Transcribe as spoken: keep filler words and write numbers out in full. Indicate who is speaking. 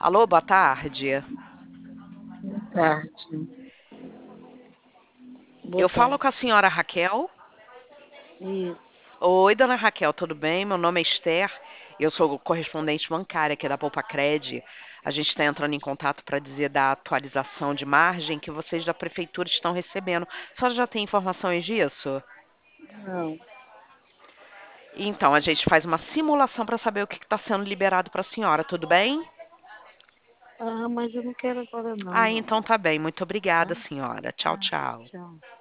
Speaker 1: Alô, boa tarde.
Speaker 2: Boa tarde. Boa
Speaker 1: Eu falo com a
Speaker 2: tarde.
Speaker 1: senhora Raquel.
Speaker 2: Isso.
Speaker 1: Oi, dona Raquel, tudo bem? Meu nome é Esther. Eu sou correspondente bancária aqui da Poupa Cred. A gente está entrando em contato para dizer da atualização de margem que vocês da prefeitura estão recebendo. A senhora já tem informações disso?
Speaker 2: Não.
Speaker 1: Então, a gente faz uma simulação para saber o que está sendo liberado para a senhora, tudo bem?
Speaker 2: Ah, mas eu não quero agora
Speaker 1: Ah,
Speaker 2: não.
Speaker 1: então tá bem. Muito obrigada,
Speaker 2: Tá?
Speaker 1: senhora. Tchau,
Speaker 2: Tá.
Speaker 1: tchau.
Speaker 2: Tchau.